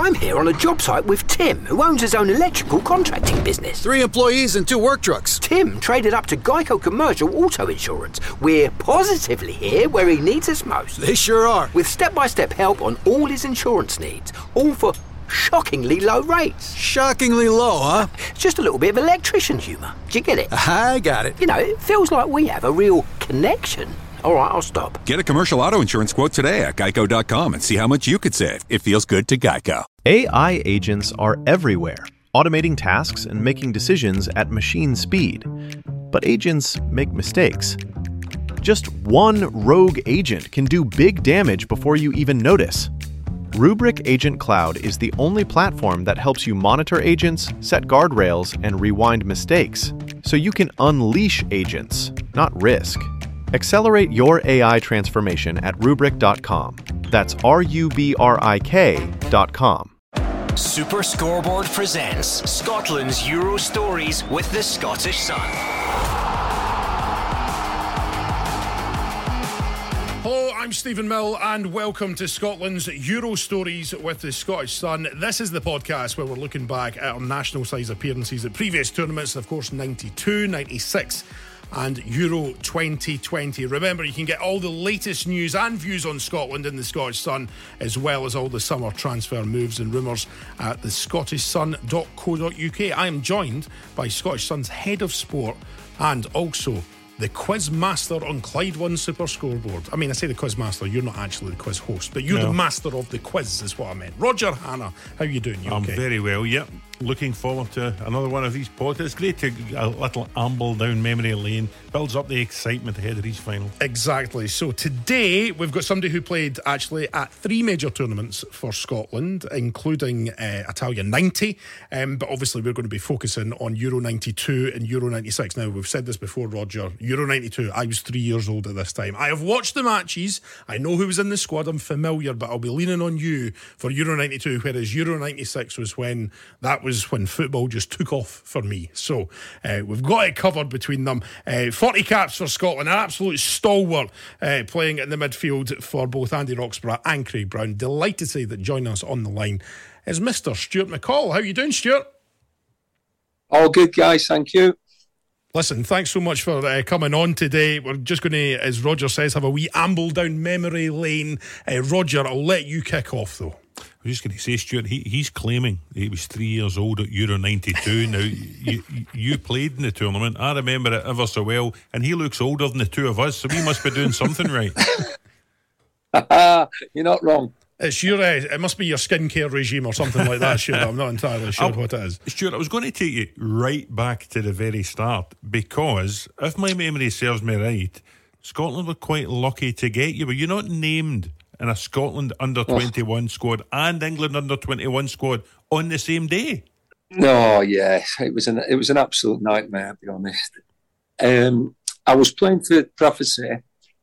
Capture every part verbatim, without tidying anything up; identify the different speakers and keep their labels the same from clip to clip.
Speaker 1: I'm here on a job site with Tim, who owns his own electrical contracting business.
Speaker 2: Three employees and two work trucks.
Speaker 1: Tim traded up to Geico Commercial Auto Insurance. We're positively here where he needs us most.
Speaker 2: They sure are.
Speaker 1: With step-by-step help on all his insurance needs, all for shockingly low rates.
Speaker 2: Shockingly low, huh?
Speaker 1: Just a little bit of electrician humour. Do you get it?
Speaker 2: I got it.
Speaker 1: You know, it feels like we have a real connection. All right, I'll stop.
Speaker 3: Get a commercial auto insurance quote today at geico dot com and see how much you could save. It feels good to Geico.
Speaker 4: A I agents are everywhere, automating tasks and making decisions at machine speed. But agents make mistakes. Just one rogue agent can do big damage before you even notice. Rubrik Agent Cloud is the only platform that helps you monitor agents, set guardrails, and rewind mistakes, so you can unleash agents, not risk. Accelerate your A I transformation at rubrik dot com. That's R U B R I K dot com.
Speaker 5: Super Scoreboard presents Scotland's Euro Stories with the Scottish Sun.
Speaker 6: Hello, I'm Stephen Mill and welcome to Scotland's Euro Stories with the Scottish Sun. This is the podcast where we're looking back at our national size appearances at previous tournaments, of course ninety-two, ninety-six and Euro twenty twenty. Remember, you can get all the latest news and views on Scotland in the Scottish Sun, as well as all the summer transfer moves and rumours at the scottish sun dot co dot uk. I am joined by Scottish Sun's head of sport and also the quiz master on Clyde One Super Scoreboard. I mean, I say the quiz master, you're not actually the quiz host, but you're
Speaker 7: no.
Speaker 6: the master of the quiz is what I meant. Roger Hannah, how are you doing? You
Speaker 7: I'm
Speaker 6: okay?
Speaker 7: very well, yep. Looking forward to another one of these pods. It's great to a little amble down memory lane. Builds up the excitement ahead of these finals.
Speaker 6: Exactly. So today we've got somebody who played actually at three major tournaments for Scotland, including uh, Italia ninety. Um, but obviously we're going to be focusing on Euro ninety-two and Euro ninety-six. Now, we've said this before, Roger. Euro ninety-two, I was three years old at this time. I have watched the matches. I know who was in the squad. I'm familiar, but I'll be leaning on you for Euro ninety-two, whereas Euro ninety-six was when that was when football just took off for me. So uh, we've got it covered between them. Uh, forty caps for Scotland, an absolute stalwart uh, playing in the midfield for both Andy Roxburgh and Craig Brown. Delighted to say that joining us on the line is Mister Stuart McCall. How are you doing, Stuart?
Speaker 8: All good, guys, thank you.
Speaker 6: Listen, thanks so much for uh, coming on today. We're just going to, as Roger says, have a wee amble down memory lane. Uh, Roger, I'll let you kick off though.
Speaker 7: I was just going to say, Stuart, he, he's claiming he was three years old at Euro ninety-two. Now, you, you played in the tournament. I remember it ever so well, and he looks older than the two of us, so we must be doing something right.
Speaker 8: You're not wrong.
Speaker 6: It's your, uh, it must be your skincare regime or something like that, Stuart. I'm not entirely sure
Speaker 7: I'll,
Speaker 6: what it is.
Speaker 7: Stuart, I was going to take you right back to the very start, because if my memory serves me right, Scotland were quite lucky to get you. Were you not named in a Scotland under twenty-one squad and England under twenty-one squad on the same day?
Speaker 8: No, yes, it was an it was an absolute nightmare, to be honest. Um, I was playing for Prophecy,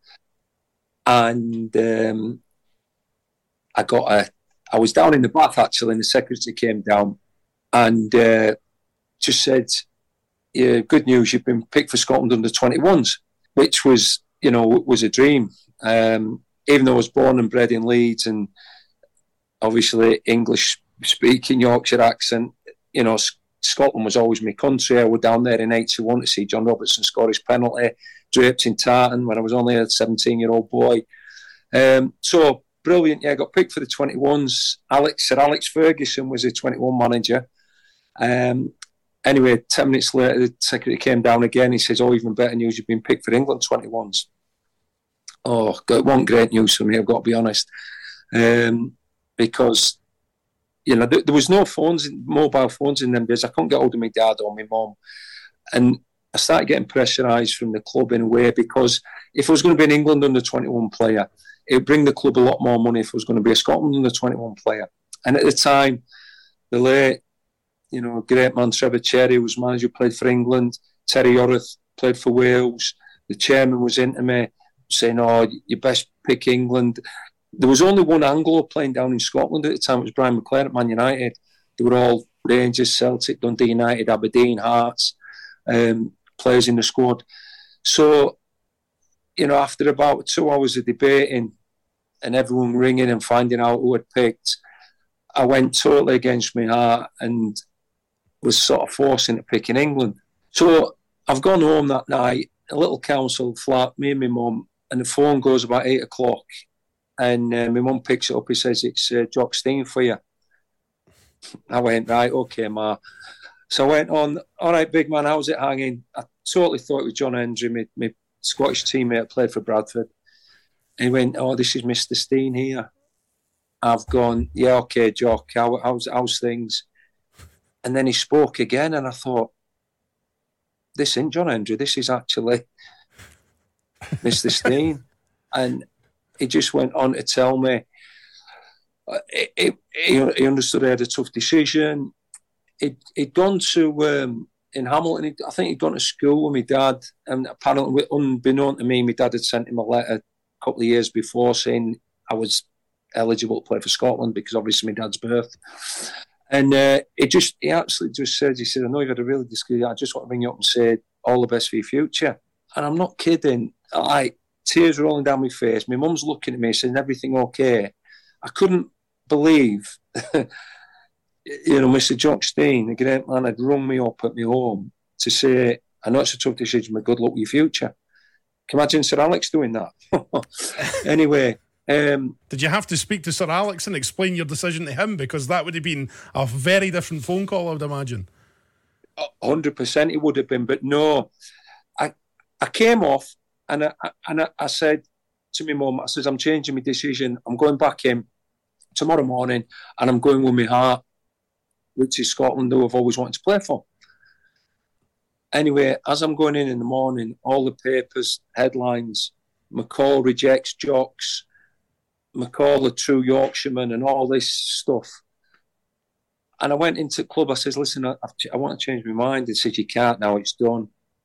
Speaker 8: and um, I got a. I was down in the bath actually, and the secretary came down and uh, just said, "Yeah, good news, you've been picked for Scotland under twenty-ones," which was, you know, was a dream. Um, even though I was born and bred in Leeds and obviously English speaking, Yorkshire accent, you know, Scotland was always my country. I was down there in eighty-one to see John Robertson score his penalty, draped in tartan when I was only a seventeen-year-old boy. Um, so, brilliant. Yeah, I got picked for the twenty-ones. Alex, Sir Alex Ferguson was a twenty-one manager. Um, anyway, ten minutes later, the secretary came down again. He says, oh, even better news, you've been picked for England twenty-ones. Oh, it wasn't great news for me, I've got to be honest. Um, because, you know, there, there was no phones, mobile phones in them days. I couldn't get hold of my dad or my mum. And I started getting pressurised from the club in a way, because if I was going to be an England under twenty-one player, it would bring the club a lot more money if I was going to be a Scotland under twenty-one player. And at the time, the late, you know, great man Trevor Cherry was manager, played for England. Terry Orrath played for Wales. The chairman was into me, saying, oh, you best pick England. There was only one Anglo playing down in Scotland at the time. It was Brian McClare at Man United. They were all Rangers, Celtic, Dundee United, Aberdeen, Hearts, um, players in the squad. So, you know, after about two hours of debating and everyone ringing and finding out who had picked, I went totally against my heart and was sort of forcing to pick in England. So I've gone home that night, a little council flat, me and my mum, and the phone goes about eight o'clock, and uh, my mum picks it up. He says, it's uh, Jock Stein for you. I went, right, okay, Ma. So I went on, all right, big man, how's it hanging? I totally thought it was John Hendry, my, my Scottish teammate, played for Bradford. And he went, oh, this is Mister Stein here. I've gone, yeah, okay, Jock, how, how's, how's things? And then he spoke again, and I thought, this isn't John Hendry, this is actually Mister Stein. And he just went on to tell me, it, it, he understood I had a tough decision. He'd, he'd gone to, um, in Hamilton, he'd, I think he'd gone to school with my dad, and apparently, unbeknown to me, my dad had sent him a letter a couple of years before saying I was eligible to play for Scotland because obviously my dad's birth. And uh, he just, he actually just said, he said, I know you've had a really discreet, I just want to bring you up and say all the best for your future. And I'm not kidding. Like, tears rolling down my face. My mum's looking at me saying, everything okay? I couldn't believe, you know, Mister Jock Stein, the great man, had rung me up at my home to say, I know it's a tough decision, but good luck with your future. Can you imagine Sir Alex doing that? Anyway, Um,
Speaker 6: Did you have to speak to Sir Alex and explain your decision to him? Because that would have been a very different phone call, I would imagine.
Speaker 8: one hundred percent it would have been, but no. I I came off and I, and I, I said to my mum, I said, I'm changing my decision. I'm going back in tomorrow morning and I'm going with my heart, which is Scotland, who I've always wanted to play for. Anyway, as I'm going in in the morning, all the papers, headlines, McCall rejects Jocks, McCall a true Yorkshireman, and all this stuff. And I went into the club, I says, listen, I, I want to change my mind. They said, you can't now, it's done.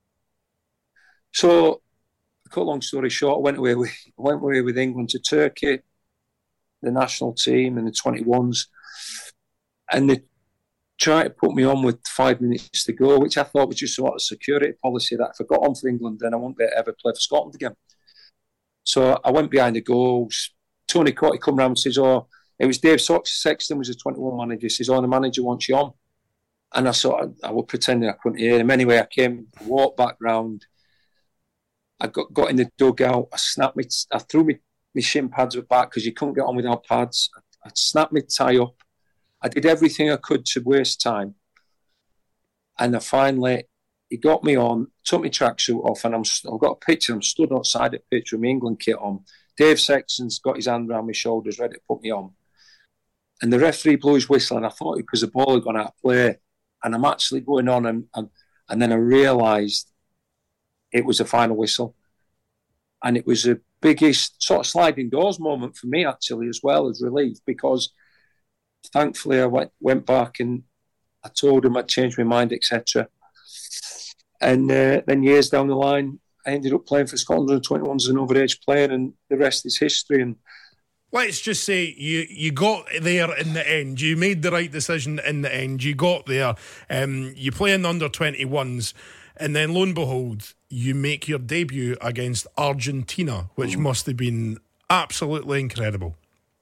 Speaker 8: So, to cut a long story short, I went away with, I went away with England to Turkey, the national team and the twenty-ones. And they tried to put me on with five minutes to go, which I thought was just sort of security policy that if I got on for England, then I wouldn't be able to ever play for Scotland again. So I went behind the goals. Tony Cotty come round and says, oh, it was Dave Sexton was the twenty-one manager. He says, oh, the manager wants you on. And I sort of, I was pretending I couldn't hear him. Anyway, I came, walked back round. I got, got in the dugout. I snapped me, I threw me, my shin pads back because you couldn't get on without pads. I, I snapped my tie up. I did everything I could to waste time. And I finally, he got me on, took my tracksuit off, and I'm, I've got a picture. I'm stood outside the pitch with my England kit on. Dave Sexton's got his hand around my shoulders, ready to put me on. And the referee blew his whistle, and I thought because the ball had gone out of play. And I'm actually going on, and, and, and then I realised it was the final whistle. And it was the biggest sort of sliding doors moment for me, actually, as well as relief, because thankfully I went, went back and I told him I'd changed my mind, et cetera. And uh, then years down the line, I ended up playing for Scotland under twenty-ones as an overage player, and the rest is history. And
Speaker 6: let's just say you, you got there in the end. You made the right decision in the end. You got there. Um, you play in the under twenty-ones, and then lo and behold, you make your debut against Argentina, which mm. must have been absolutely incredible.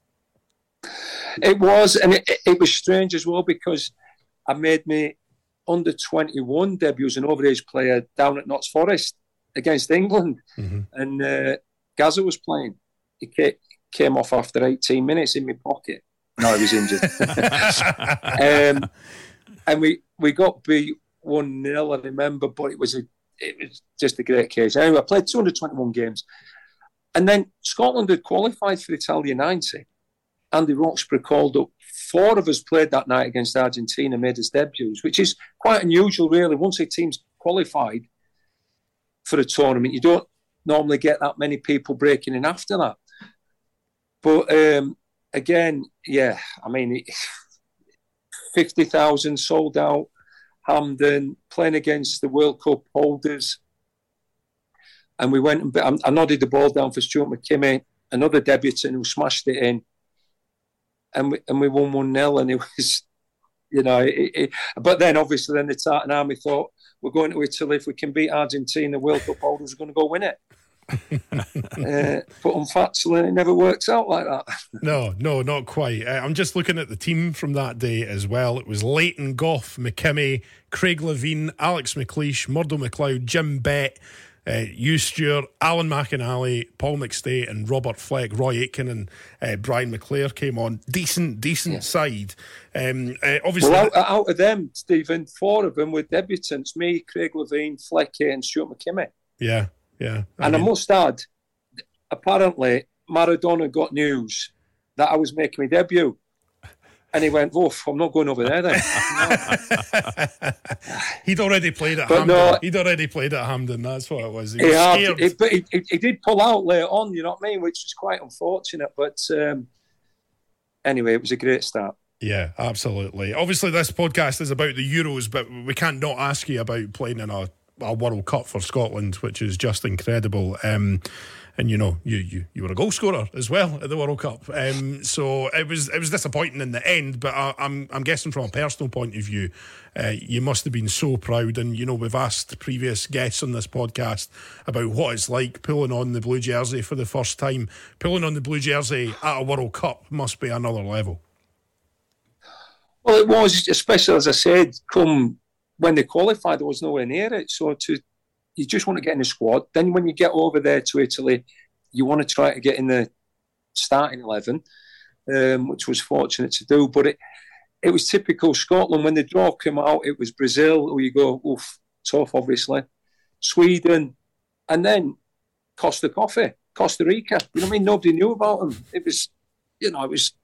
Speaker 8: It was, and it, it was strange as well because I made me under twenty-one debut as an overage player down at Notts Forest against England, mm-hmm. and uh, Gazza was playing. He came off after eighteen minutes in my pocket. No, he was injured. um, and we, we got beat one nil, I remember, but it was a it was just a great case. Anyway, I played two hundred twenty-one games. And then Scotland had qualified for Italia ninety. Andy Roxburgh called up. Four of us played that night against Argentina, made us debuts, which is quite unusual, really. Once a team's qualified for a tournament, you don't normally get that many people breaking in after that. But um, again, yeah, I mean, fifty thousand sold out, Hampden, playing against the World Cup holders. And we went and I nodded the ball down for Stuart McKimmie, another debutant who smashed it in. And we, and we won one nil, and it was, you know, it, it, but then obviously then the Tartan Army thought, we're going to Italy, if we can beat Argentina, World Cup holders are going to go win it. uh, but unfortunately, it never works out like that.
Speaker 6: No, no, not quite. Uh, I'm just looking at the team from that day as well. It was Leighton, Gough, McKimmie, Craig Levine, Alex McLeish, Murdo McLeod, Jim Bett, uh, Hugh Stewart, Alan McInally, Paul McStay, and Robert Fleck. Roy Aitken and uh, Brian McClare came on. Decent, decent yeah. side. Um, uh, obviously,
Speaker 8: well, out, out of them, Stephen, four of them were debutants. Me, Craig Levine, Flecky, and Stuart McKimmie.
Speaker 6: Yeah. Yeah, I
Speaker 8: and
Speaker 6: mean,
Speaker 8: I must add, apparently Maradona got news that I was making my debut, and he went, "Oof, I'm not going over there then."
Speaker 6: He'd already played at
Speaker 8: but
Speaker 6: Hampden.
Speaker 8: No,
Speaker 6: He'd already played at Hampden. That's what it was. He,
Speaker 8: he
Speaker 6: was
Speaker 8: had,
Speaker 6: scared.
Speaker 8: He, but he, he, he did pull out later on, you know what I mean, which was quite unfortunate. But um, anyway, it was a great start.
Speaker 6: Yeah, absolutely. Obviously, this podcast is about the Euros, but we can't not ask you about playing in a. a World Cup for Scotland, which is just incredible. Um, and you know, you, you you were a goal scorer as well at the World Cup. Um, so it was it was disappointing in the end. But I, I'm I'm guessing from a personal point of view, uh, you must have been so proud. And you know, we've asked previous guests on this podcast about what it's like pulling on the blue jersey for the first time. Pulling on the blue jersey at a World Cup must be another level.
Speaker 8: Well, it was, especially as I said, come. When they qualified, there was nowhere near it. So to you just want to get in the squad. Then when you get over there to Italy, you want to try to get in the starting eleven, um, which was fortunate to do. But it it was typical Scotland. When the draw came out, it was Brazil, where you go, oof, tough, obviously. Sweden, and then Costa Coffee, Costa Rica. You know what I mean? Nobody knew about them. It was, you know, it was.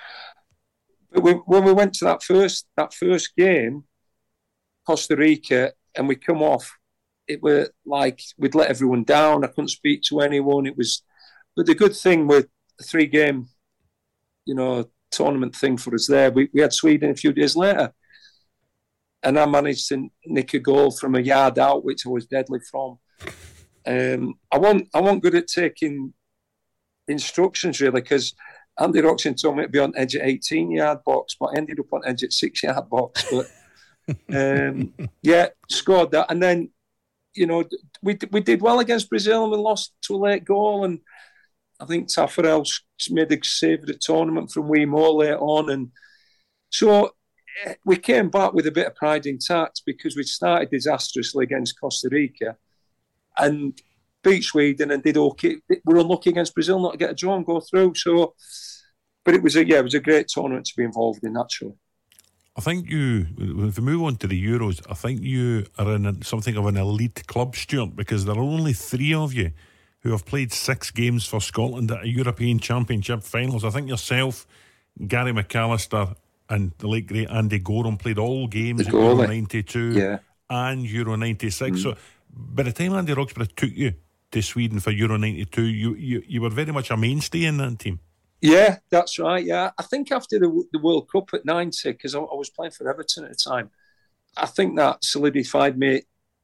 Speaker 8: But we, when we went to that first that first game, Costa Rica, and we come off, it were like we'd let everyone down. I couldn't speak to anyone. It was, but the good thing with the three game, you know, tournament thing for us there, we, we had Sweden a few days later, and I managed to nick a goal from a yard out, which I was deadly from. Um, I wasn't, I wasn't good at taking instructions really, because Andy Roxon told me to be on edge at eighteen yard box, but I ended up on edge at six yard box, but. um, yeah, scored that, and then you know we we did well against Brazil, and we lost to a late goal, and I think Taffarel made a save of the tournament from Wee Moore later on, and so we came back with a bit of pride intact because we started disastrously against Costa Rica, and beat Sweden and did okay. We were unlucky against Brazil not to get a draw and go through. So, but it was a yeah, it was a great tournament to be involved in. That show.
Speaker 7: I think you, if we move on to the Euros, I think you are in something of an elite club, Stuart, because there are only three of you who have played six games for Scotland at a European Championship finals. I think yourself, Gary McAllister, and the late great Andy Gorham played all games at Euro ninety-two
Speaker 8: yeah.
Speaker 7: and Euro ninety-six. Mm. So by the time Andy Roxburgh took you to Sweden for Euro ninety-two, you, you, you were very much a mainstay in that team.
Speaker 8: Yeah, that's right. Yeah, I think after the, the World Cup at ninety, because I, I was playing for Everton at the time, I think that solidified me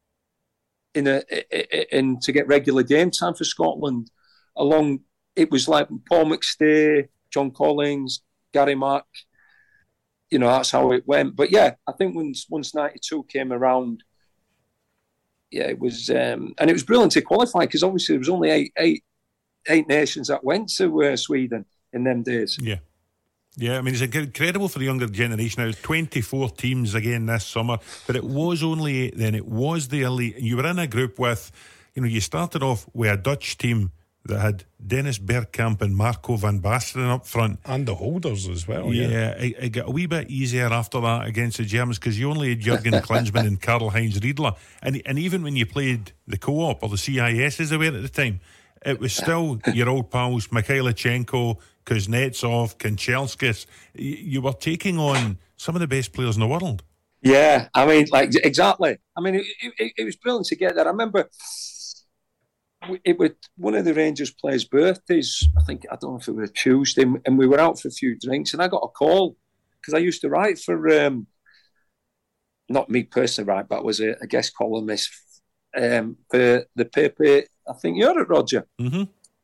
Speaker 8: in a in to get regular game time for Scotland. Along, it was like Paul McStay, John Collins, Gary Mack. You know, that's how it went. But yeah, I think once once ninety-two came around, yeah, it was, um, and it was brilliant to qualify because obviously there was only eight eight eight nations that went to uh, Sweden in them days.
Speaker 7: Yeah. Yeah, I mean, it's incredible for the younger generation. Now, it's twenty-four teams again this summer, but it was only eight then. It was the elite. You were in a group with, you know, you started off with a Dutch team that had Dennis Bergkamp and Marco van Basten up front.
Speaker 6: And the holders as well.
Speaker 7: Yeah,
Speaker 6: yeah.
Speaker 7: it, it got a wee bit easier after that against the Germans because you only had Jurgen Klinsmann and Karl-Heinz Riedler. And, and even when you played the Co-op or the C I S as they were at the time, it was still your old pals, Mikhailichenko, Kuznetsov, Kanchelskis. You were taking on some of the best players in the world.
Speaker 8: Yeah, I mean, like, exactly. I mean, it, it, it was brilliant to get that. I remember it was one of the Rangers players' birthdays. I think, I don't know if it was a Tuesday, and we were out for a few drinks, and I got a call because I used to write for, um, not me personally write, but I was a, a guest columnist um, for the paper. I think you're at Roger.
Speaker 7: Mm-hmm.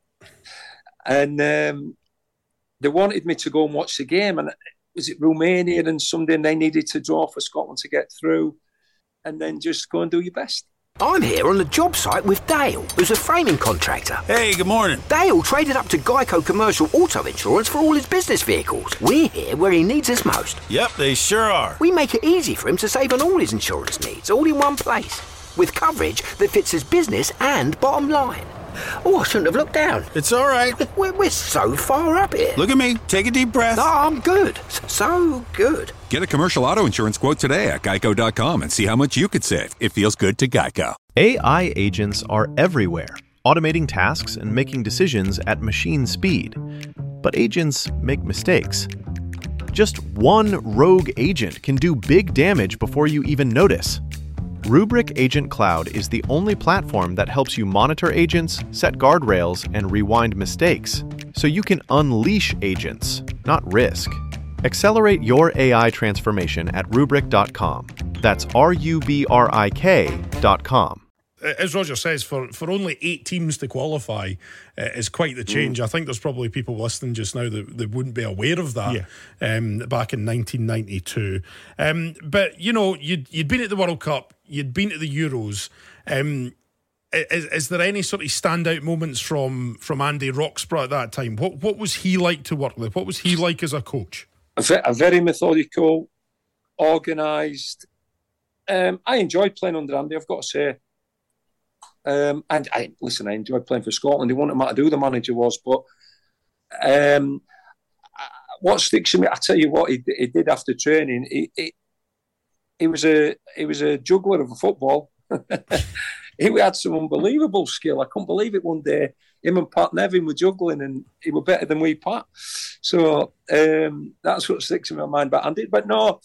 Speaker 8: And um, they wanted me to go and watch the game. And was it Romania and something? And they needed to draw for Scotland to get through. And then just go and do your best.
Speaker 1: I'm here on the job site with Dale, who's a framing contractor.
Speaker 2: Hey, good morning.
Speaker 1: Dale traded up to Geico Commercial Auto Insurance for all his business vehicles. We're here where he needs us most.
Speaker 2: Yep, they sure are.
Speaker 1: We make it easy for him to save on all his insurance needs, all in one place, with coverage that fits his business and bottom line. Oh, I shouldn't have looked down.
Speaker 2: It's all right.
Speaker 1: We're, we're so far up here.
Speaker 2: Look at me. Take a deep breath.
Speaker 1: No, I'm good. So good.
Speaker 3: Get a commercial auto insurance quote today at geico dot com and see how much you could save. It feels good to Geico.
Speaker 4: A I agents are everywhere, automating tasks and making decisions at machine speed. But agents make mistakes. Just one rogue agent can do big damage before you even notice. Rubrik Agent Cloud is the only platform that helps you monitor agents, set guardrails, and rewind mistakes, so you can unleash agents, not risk. Accelerate your A I transformation at rubrik dot com. That's R U B R I K dot com.
Speaker 6: As Roger says, for, for only eight teams to qualify uh, is quite the change. Mm. I think there's probably people listening just now that, that wouldn't be aware of that yeah. um, back in nineteen ninety-two. Um, but, you know, you'd, you'd been at the World Cup, you'd been at the Euros. Um, is, is there any sort of standout moments from, from Andy Roxburgh at that time? What, what was he like to work with? What was he like as a coach?
Speaker 8: A, ve- a very methodical, organised. Um, I enjoyed playing under Andy, I've got to say. Um, and I listen, I enjoyed playing for Scotland. It wouldn't matter who the manager was, but um, what sticks in me, I tell you what, he, he did after training. He, he, he was a he was a juggler of a football. He had some unbelievable skill. I couldn't believe it. One day, him and Pat Nevin were juggling, and he were better than we, Pat. So um, that's what sticks in my mind. But Andy, but no,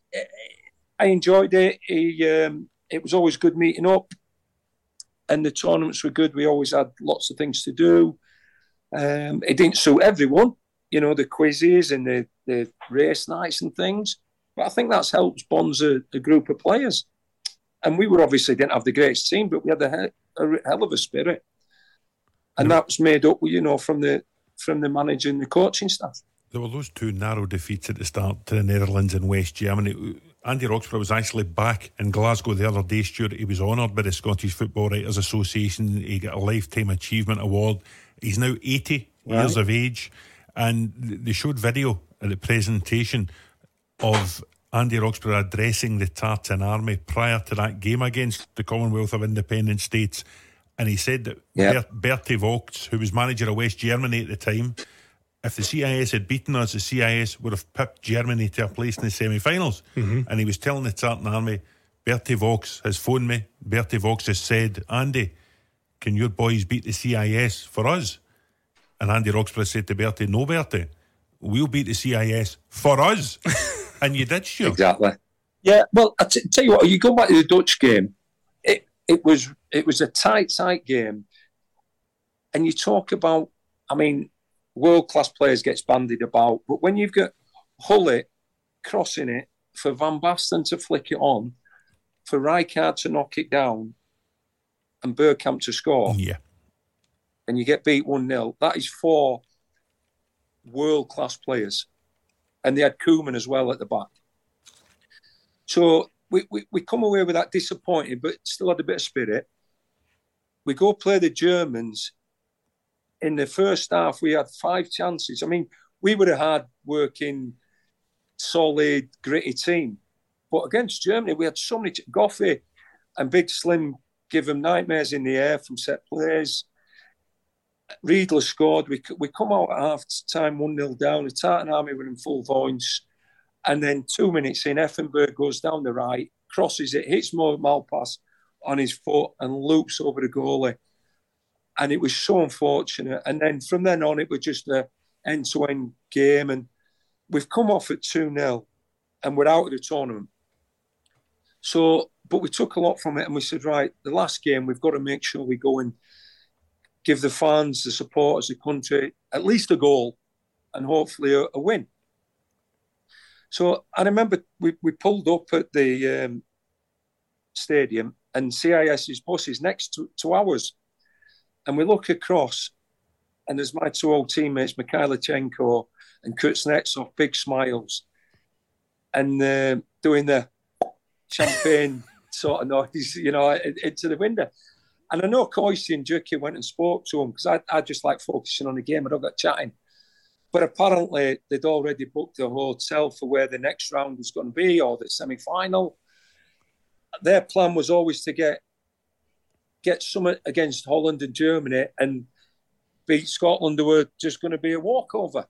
Speaker 8: I enjoyed it. He, um, it was always good meeting up. And the tournaments were good. We always had lots of things to do. Um, it didn't suit everyone, you know, the quizzes and the, the race nights and things. But I think that's helped bonds a, a group of players. And we were obviously didn't have the greatest team, but we had a, he- a hell of a spirit. And that was made up, you know, from the from the manager and the coaching staff.
Speaker 7: There were those two narrow defeats at the start to the Netherlands and West Germany. Andy Roxburgh was actually back in Glasgow the other day, Stuart. He was honoured by the Scottish Football Writers Association. He got a Lifetime Achievement Award. He's now eighty right. years of age. And they showed video at the presentation of Andy Roxburgh addressing the Tartan Army prior to that game against the Commonwealth of Independent States. And he said that yep. Bert- Bertie Vogts, who was manager of West Germany at the time, if the C I S had beaten us, the C I S would have pipped Germany to a place in the semi-finals. Mm-hmm. And he was telling the Tartan Army, Bertie Vogts has phoned me. Bertie Vogts has said, Andy, can your boys beat the C I S for us? And Andy Roxburgh said to Bertie, no, Bertie, we'll beat the C I S for us. And you did, sure.
Speaker 8: Exactly. Yeah, well, I t- tell you what, you go back to the Dutch game, it, it was it was a tight, tight game. And you talk about, I mean, world-class players gets bandied about, but when you've got Hullet crossing it for Van Basten to flick it on, for Rijkaard to knock it down, and Bergkamp to score,
Speaker 7: yeah,
Speaker 8: and you get beat one nil, that is four world-class players. And they had Koeman as well at the back. So we, we, we come away with that disappointed, but still had a bit of spirit. We go play the Germans. In the first half, we had five chances. I mean, we were a hard-working, solid, gritty team. But against Germany, we had so many... T- Goffey and Big Slim give them nightmares in the air from set plays. Riedler scored. We we come out at half-time one nil down. The Tartan Army were in full voice. And then two minutes in, Effenberg goes down the right, crosses it, hits Malpass on his foot and loops over the goalie. And it was so unfortunate. And then from then on, it was just an end-to-end game. And we've come off at two nil and we're out of the tournament. So, but we took a lot from it and we said, right, the last game, we've got to make sure we go and give the fans, the supporters, the country, at least a goal and hopefully a, a win. So I remember we, we pulled up at the um, stadium and CIS's bus is next to, to ours. And we look across and there's my two old teammates, Mikhailichenko and Kuznetsov, big smiles. And uh, doing the champagne sort of noise, you know, into the window. And I know Coisty and Juki went and spoke to him because I, I just like focusing on the game. I don't got chatting. But apparently they'd already booked a hotel for where the next round was going to be or the semi-final. Their plan was always to get get something against Holland and Germany and beat Scotland, who were just going to be a walkover.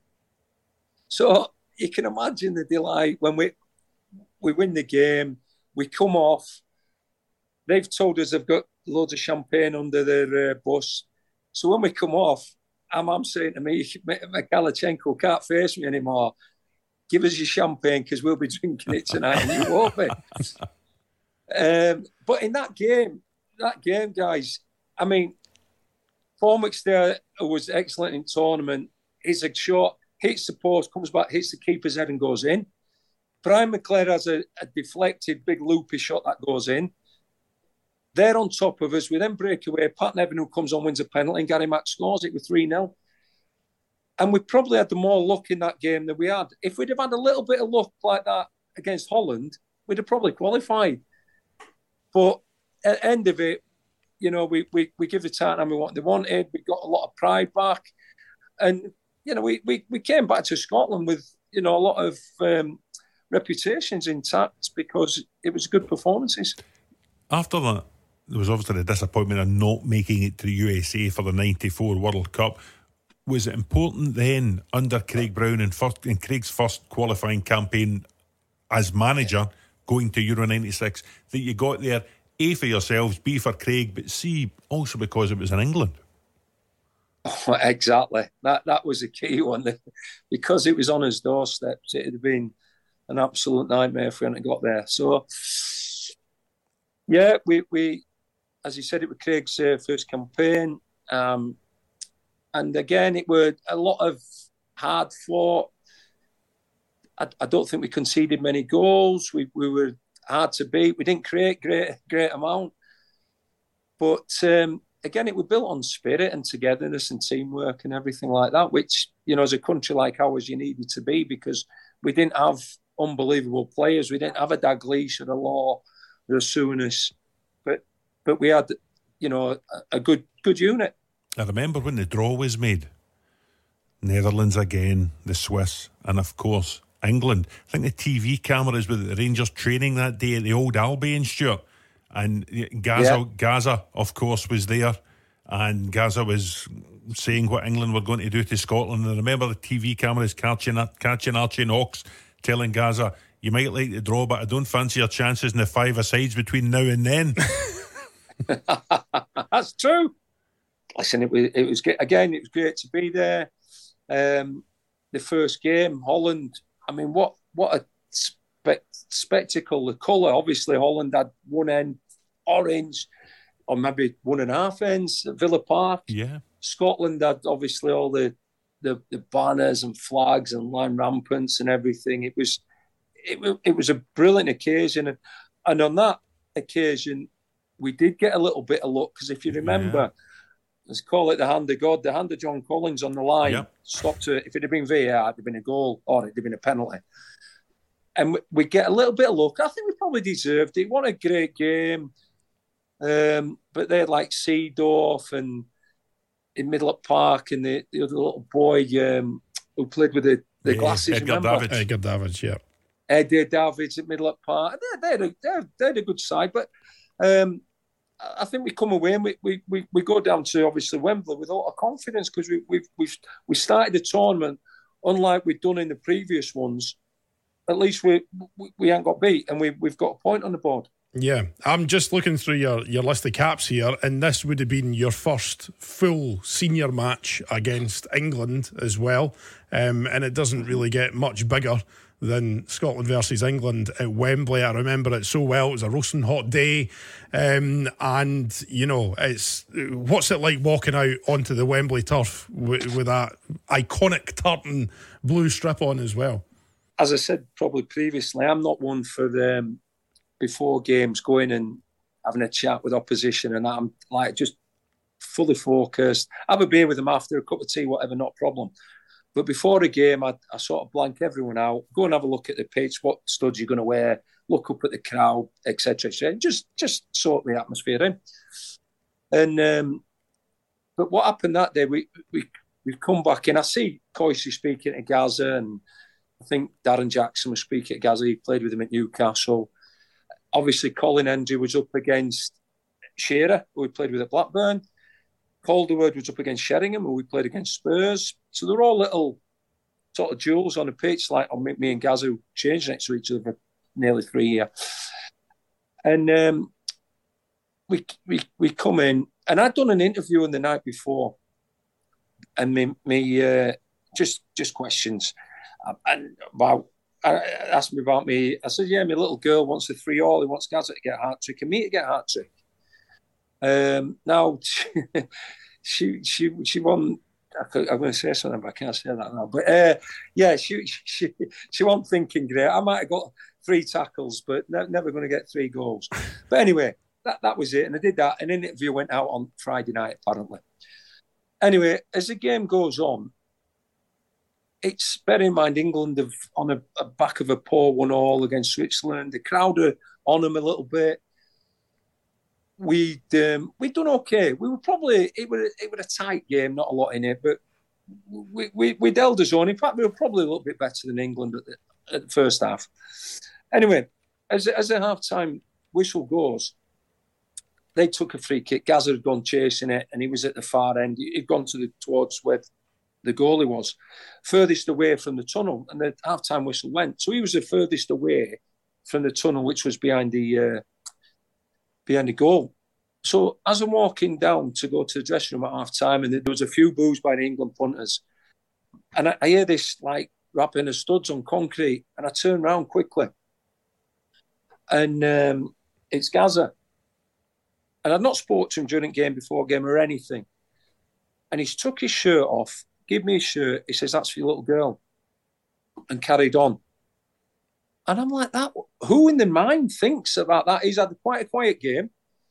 Speaker 8: So you can imagine the delight when we we win the game, we come off. They've told us they've got loads of champagne under their uh, bus. So when we come off, I'm, I'm saying to me, Mikhailichenko can't face me anymore. Give us your champagne because we'll be drinking it tonight and you won't be. Um, but in that game, that game, guys, I mean, Paul McStay was excellent in tournament. He's a shot, hits the post, comes back, hits the keeper's head and goes in. Brian McClair has a, a deflected, big loopy shot that goes in. They're on top of us. We then break away. Pat Nevin, who comes on, wins a penalty, and Gary Mack scores it with three nil. And we probably had the more luck in that game than we had. If we'd have had a little bit of luck like that against Holland, we'd have probably qualified. But at the end of it, you know, we we, we give the Tottenham what they wanted. We got a lot of pride back. And, you know, we, we, we came back to Scotland with, you know, a lot of um, reputations intact because it was good performances.
Speaker 7: After that, there was obviously the disappointment of not making it to the U S A for the ninety-four World Cup. Was it important then, under Craig Brown and, first, and Craig's first qualifying campaign as manager, going to Euro ninety-six, that you got there, A, for yourselves, B, for Craig, but C, also because it was in England?
Speaker 8: Oh, exactly. That that was the key one. Because it was on his doorstep, it would have been an absolute nightmare if we hadn't got there. So, yeah, we, we as you said, it was Craig's uh, first campaign. Um, and again, it were a lot of hard fought. I, I don't think we conceded many goals. We we were hard to beat. We didn't create great great amount. But um, again, it was built on spirit and togetherness and teamwork and everything like that, which, you know, as a country like ours, you needed to be because we didn't have unbelievable players. We didn't have a Dalglish or a Law or a Souness. But but we had, you know, a, a good good unit.
Speaker 7: I remember when the draw was made. Netherlands again, the Swiss, and of course England. I think the T V cameras with the Rangers training that day at the old Albion, Stuart, and Gaza, yeah. Gaza, of course, was there, and Gaza was saying what England were going to do to Scotland. And I remember the T V cameras catching catching Archie Knox telling Gaza, "You might like the draw, but I don't fancy your chances in the five-a-sides between now and then."
Speaker 8: That's true. Listen, it was it was again. It was great to be there. Um, the first game, Holland. I mean, what what a spe- spectacle! The colour. Obviously, Holland had one end orange, or maybe one and a half ends at Villa Park.
Speaker 7: Yeah.
Speaker 8: Scotland had obviously all the the, the banners and flags and line rampants and everything. It was it, it was a brilliant occasion, and, and on that occasion, we did get a little bit of luck because if you remember. Yeah. Let's call it the hand of God. The hand of John Collins on the line yep. stopped it. If it had been V A R, it'd have been a goal or it'd have been a penalty. And we, we get a little bit of luck. I think we probably deserved it. What a great game. Um, but they had like Seedorf and in Middle Park and the, the other little boy um, who played with the, the yeah, glasses.
Speaker 7: Edgar
Speaker 8: remember?
Speaker 7: Davids.
Speaker 6: Edgar Davids, yeah.
Speaker 8: Edgar Davids at Middle Park. They're, they're, they're, they're a good side. But um, I think we come away and we, we, we, we go down to obviously Wembley with a lot of confidence because we we we we started the tournament unlike we'd done in the previous ones. At least we we, we ain't got beat and we we've got a point on the board.
Speaker 6: Yeah, I'm just looking through your, your list of caps here, and this would have been your first full senior match against England as well, um, and it doesn't really get much bigger than Scotland versus England at Wembley. I remember it so well. It was a roasting hot day, um, and you know, it's what's it like walking out onto the Wembley turf with, with that iconic tartan blue strip on as well.
Speaker 8: As I said probably previously, I'm not one for the um, before games going and having a chat with opposition, and I'm like just fully focused. Have a beer with them after, a cup of tea, whatever, not a problem. But before the game, I, I sort of blank everyone out, go and have a look at the pitch, what studs you're going to wear, look up at the crowd, et cetera, et cetera. Just, just sort the atmosphere in. And um, but what happened that day, we we we come back in. I see Coyce speaking to Gazza, and I think Darren Jackson was speaking to Gazza. He played with him at Newcastle. Obviously, Colin Hendry was up against Shearer, who we played with at Blackburn. Calderwood was up against Sheringham, who we played against Spurs. So they're all little sort of jewels on the pitch, like on me, me and Gazza, who changed next to each other for nearly three years. And um, we we we come in, and I'd done an interview on the night before, and me me uh, just just questions, and about I asked me about me. I said, yeah, my little girl wants a three all. He wants Gazza to get a hat trick and me to get a hat trick. Um, now she she she won. I could, I'm going to say something, but I can't say that now. But uh, yeah, she she she wasn't thinking great. I might have got three tackles, but ne- never going to get three goals. But anyway, that that was it, and I did that. An interview went out on Friday night, apparently. Anyway, as the game goes on, it's bear in mind England have on a, a back of a poor one all against Switzerland. The crowd are on them a little bit. We'd um, we'd done okay. We were probably it was it was a tight game, not a lot in it, but we we we held us on. In fact, we were probably a little bit better than England at the, at the first half. Anyway, as as the half time whistle goes, they took a free kick. Gazza had gone chasing it, and he was at the far end. He'd gone to the towards where the goalie was, furthest away from the tunnel, and the half time whistle went. So he was the furthest away from the tunnel, which was behind the. Uh, behind the goal. So as I'm walking down to go to the dressing room at half time, and there was a few boos by the England punters, and I, I hear this like rapping of studs on concrete, and I turn around quickly, and um, it's Gazza. And I'd not spoke to him during the game, before game or anything. And he's took his shirt off, give me his shirt, he says, that's for your little girl, and carried on. And I'm like, that. Who in their mind thinks about that? He's had quite a quiet game,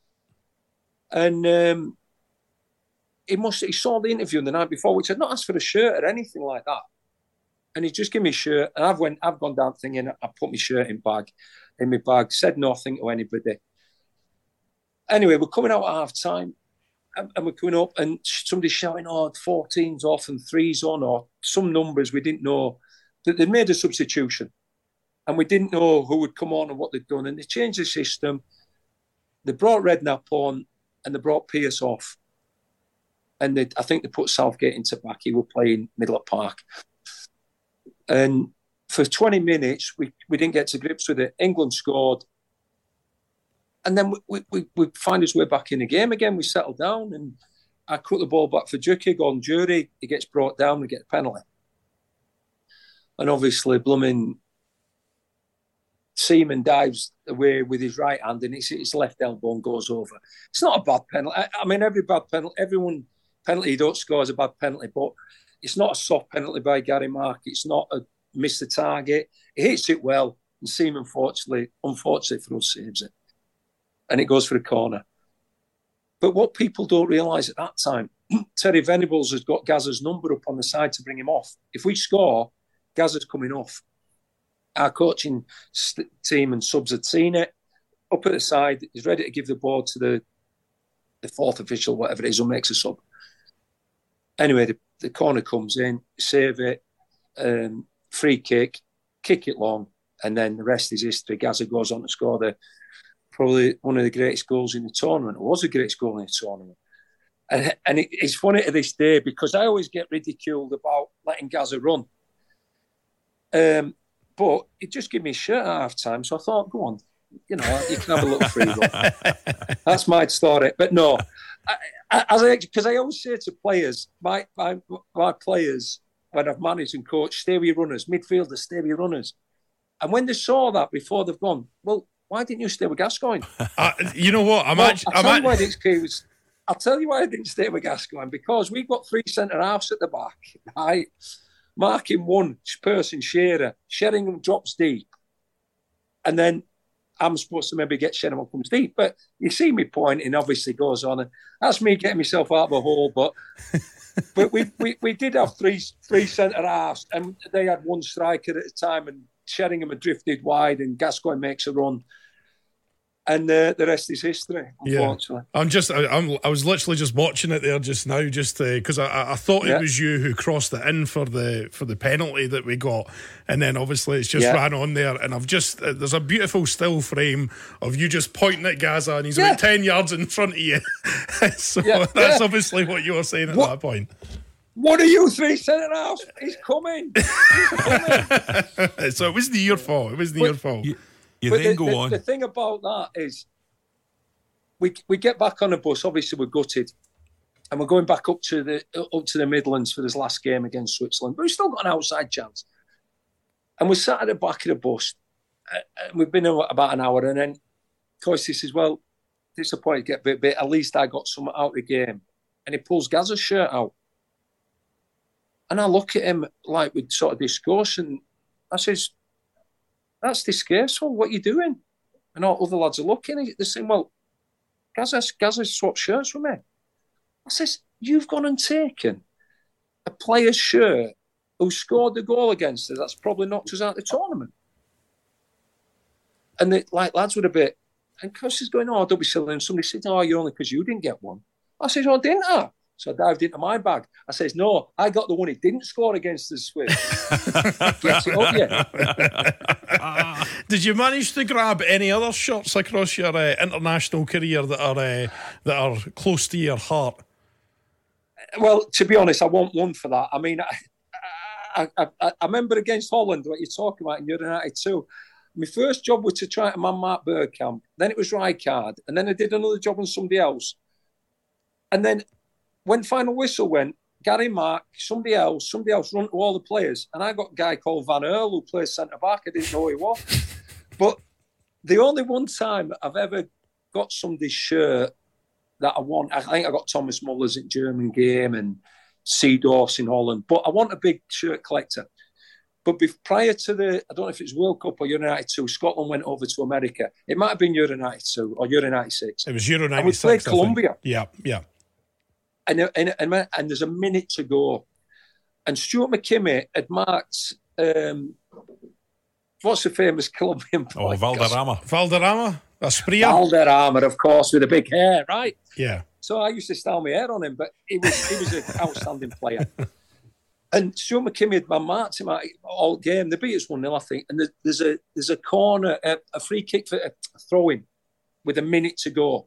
Speaker 8: and um, he must. He saw the interview the night before, which I'd not asked for a shirt or anything like that. And he just gave me a shirt, and I've went. I've gone down thinking I put my shirt in bag, in my bag. Said nothing to anybody. Anyway, we're coming out at half time, and, and we're coming up, and somebody's shouting, "Oh, fourteen's off and three's on," or some numbers we didn't know. That they made a substitution. And we didn't know who would come on and what they'd done. And they changed the system. They brought Redknapp on, and they brought Pearce off. And they, I think they put Southgate into back. He was playing middle of park. And for twenty minutes, we, we didn't get to grips with it. England scored. And then we, we, we find his way back in the game again. We settled down, and I cut the ball back for Jukic on Jury. He gets brought down and get a penalty. And obviously, blooming Seaman dives away with his right hand, and it's his left elbow and goes over. It's not a bad penalty. I, I mean, every bad penalty, everyone penalty you don't score is a bad penalty, but it's not a soft penalty by Gary Mark. It's not a miss the target. He hits it well, and Seaman, unfortunately, unfortunately for us, saves it. And it goes for a corner. But what people don't realise at that time, Terry Venables has got Gazza's number up on the side to bring him off. If we score, Gazza's coming off. Our coaching st- team and subs had seen it. Up at the side, he's ready to give the ball to the the fourth official, whatever it is, who makes a sub. Anyway, the, the corner comes in, save it, um, free kick, kick it long, and then the rest is history. Gazza goes on to score the probably one of the greatest goals in the tournament. It was the greatest goal in the tournament. And, and it, it's funny to this day, because I always get ridiculed about letting Gazza run. Um, But it just gave me a shirt at half time. So I thought, go on, you know, you can have a little free run. That's my story. But no, I, I, as I, because I always say to players, my, my my players, when I've managed and coached, stay with your runners, midfielders, stay with your runners. And when they saw that before they've gone, well, why didn't you stay with Gascoigne?
Speaker 7: Uh, you know what? I'm
Speaker 8: well,
Speaker 7: actually.
Speaker 8: I'll tell,
Speaker 7: I'm
Speaker 8: you why I didn't, I'll tell you why I didn't stay with Gascoigne, because we've got three centre halves at the back, right? Marking one person, Shearer. Sheringham drops deep. And then I'm supposed to maybe get Shenham comes deep. But you see me pointing, obviously goes on. And that's me getting myself out of a hole. But but we, we we did have three three centre halves, and they had one striker at a time, and Sheringham had drifted wide, and Gascoigne makes a run. And uh, the rest is history, unfortunately.
Speaker 6: Yeah. I'm just, I, I'm, I was literally just watching it there just now, just because uh, I, I thought
Speaker 8: yeah.
Speaker 6: it was you who crossed it in for the for the penalty that we got, and then obviously it's just
Speaker 8: yeah.
Speaker 6: ran on there, and I've just uh, there's a beautiful still frame of you just pointing at Gaza, and he's
Speaker 8: yeah.
Speaker 6: about ten yards in front of you. So
Speaker 8: yeah.
Speaker 6: that's
Speaker 8: yeah.
Speaker 6: obviously what you were saying at
Speaker 8: what?
Speaker 6: that point.
Speaker 8: What are you three centre halves? He's coming. He's
Speaker 6: coming. So it wasn't your fault. It wasn't
Speaker 8: but,
Speaker 6: your fault.
Speaker 7: You, you
Speaker 8: but
Speaker 7: then
Speaker 8: the,
Speaker 7: go
Speaker 8: the,
Speaker 7: on.
Speaker 8: The thing about that is, we we get back on the bus. Obviously, we're gutted, and we're going back up to the up to the Midlands for this last game against Switzerland. But we've still got an outside chance. And we're sat at the back of the bus. And we've been about an hour, and then Coisty says, "Well, disappointed, get a bit, bit. At least I got something out of the game." And he pulls Gazza's shirt out, and I look at him like with sort of discourse, and I says, "That's disgraceful. What are you doing?" And all other lads are looking. They're saying, "Well, Gazza, Gazza swapped shirts with me." I says, "You've gone and taken a player's shirt who scored the goal against us. That's probably knocked us out of the tournament." And they, like lads were a bit, and Chris is going, "Oh, don't be silly." And somebody said, "Oh, you're only because you didn't get one." I says, "Oh, didn't I?" So I dived into my bag. I says, "No, I got the one he didn't score against the Swiss." Gets it up, yeah.
Speaker 6: Did you manage to grab any other shirts across your uh, international career that are uh, that are close to your heart?
Speaker 8: Well, to be honest, I want one for that. I mean, I, I, I, I remember against Holland, what you're talking about in Euro ninety-two. My first job was to try to man Mark Bergkamp. Then it was Rijkaard. And then I did another job on somebody else. And then when final whistle went, Gary Mark, somebody else, somebody else run to all the players. And I got a guy called Van Earl who plays centre-back. I didn't know who he was. But the only one time I've ever got somebody's shirt that I want, I think I got Thomas Muller's in German game and Seedorf's in Holland. But I want a big shirt collector. But prior to the, I don't know if it's World Cup or Euro ninety-two, Scotland went over to America. It might have been Euro ninety-two or Euro ninety-six.
Speaker 6: It was Euro ninety-six.
Speaker 8: And we played Colombia.
Speaker 6: Yeah, yeah.
Speaker 8: And, and, and, and there's a minute to go. And Stuart McKimmie had marked, um, what's the famous Colombian player?
Speaker 7: Oh, Valderrama.
Speaker 6: Valderrama? Asprilla?
Speaker 8: Valderrama, of course, with a big hair, right?
Speaker 6: Yeah.
Speaker 8: So I used to style my hair on him, but he was he was an outstanding player. And Stuart McKimmie had man marked him out all game. They beat us one nil, I think. And there's a there's a corner, a, a free kick for a throw-in with a minute to go.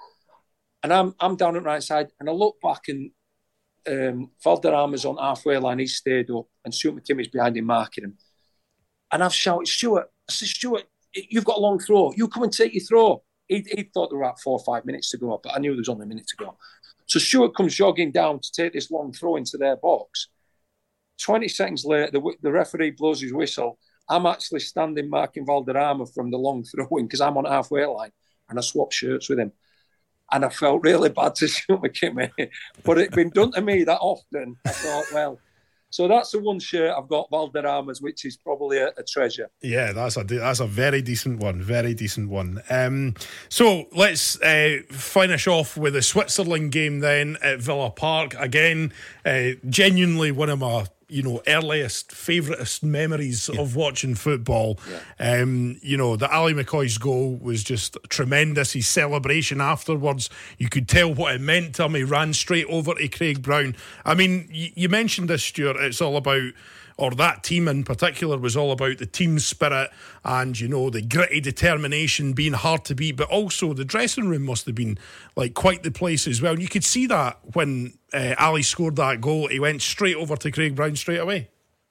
Speaker 8: And I'm I'm down at the right side, and I look back, and um, Valderrama's on halfway line. He's stayed up, and Stuart McKimmie's behind him marking him. And I've shouted, "Stuart!" I said, "Stuart, you've got a long throw. You come and take your throw." He, he thought there were about four or five minutes to go, but I knew there was only a minute to go. So Stuart comes jogging down to take this long throw into their box. twenty seconds later, the, the referee blows his whistle. I'm actually standing marking Valderrama from the long throw-in because I'm on halfway line, and I swapped shirts with him. And I felt really bad to Stuart McKimmie, but it'd been done to me that often. I thought, well, so that's the one shirt I've got, Valderrama's, which is probably a, a treasure.
Speaker 6: Yeah, that's a that's a very decent one, very decent one. Um, so let's uh, finish off with the Switzerland game then at Villa Park. Again, uh, genuinely one of my you know earliest, favouriteest memories yeah. of watching football. Yeah. Um, you know, the Ali McCoy's goal was just tremendous. His celebration afterwards, you could tell what it meant to him. He ran straight over to Craig Brown. I mean, you, you mentioned this, Stuart. It's all about, or that team in particular was all about the team spirit and, you know, the gritty determination, being hard to beat, but also the dressing room must have been like quite the place as well. And you could see that when uh, Ali scored that goal, he went straight over to Craig Brown straight away.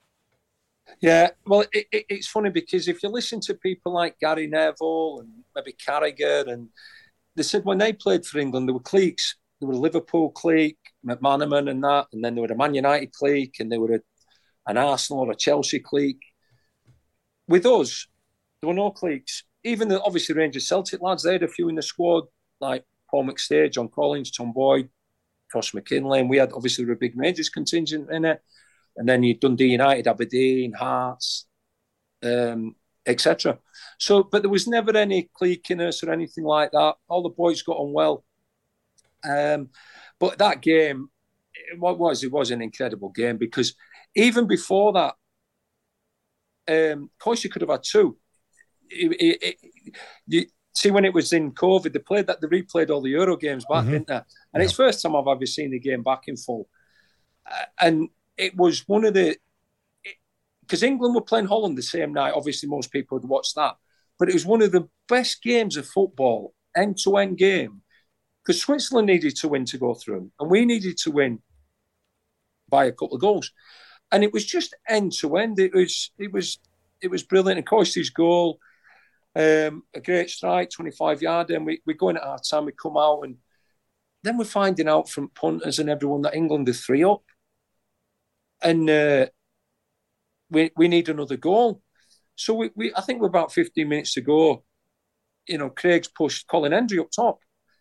Speaker 8: Yeah, well, it, it, it's funny because if you listen to people like Gary Neville and maybe Carragher, and they said when they played for England, there were cliques. There were a Liverpool clique, McManaman and that, and then there were a Man United clique, and there were a an Arsenal or a Chelsea clique. With us, there were no cliques. Even the obviously Rangers Celtic lads, they had a few in the squad, like Paul McStay, John Collins, Tom Boyd, Ross McKinley, and we had obviously a big Rangers contingent in it. And then you Dundee United, Aberdeen, Hearts, um, et cetera. So, but there was never any cliquiness or anything like that. All the boys got on well. Um, but that game, what was it was an incredible game because even before that, um, of course you could have had two. It, it, it, you see, when it was in COVID, they played that they replayed all the Euro games back, mm-hmm. didn't they? And yeah. It's the first time I've ever seen the game back in full. Uh, and it was one of the because England were playing Holland the same night. Obviously, most people had watched that, but it was one of the best games of football, end-to-end game. Because Switzerland needed to win to go through, and we needed to win by a couple of goals, and it was just end to end. It was, it was, it was brilliant. Of course, his goal, um, a great strike, twenty-five yard, and we we go in at half time. We come out, and then we're finding out from punters and everyone that England are three up, and uh, we we need another goal. So we, we I think we're about fifteen minutes to go. You know, Craig's pushed Colin Hendry up top.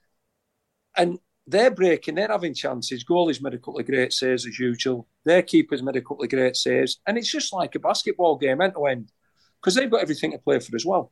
Speaker 8: And they're breaking, they're having chances. Goalie's made a couple of great saves as usual. Their keeper's made a couple of great saves. And it's just like a basketball game, end to end, because they've got everything to play for as well.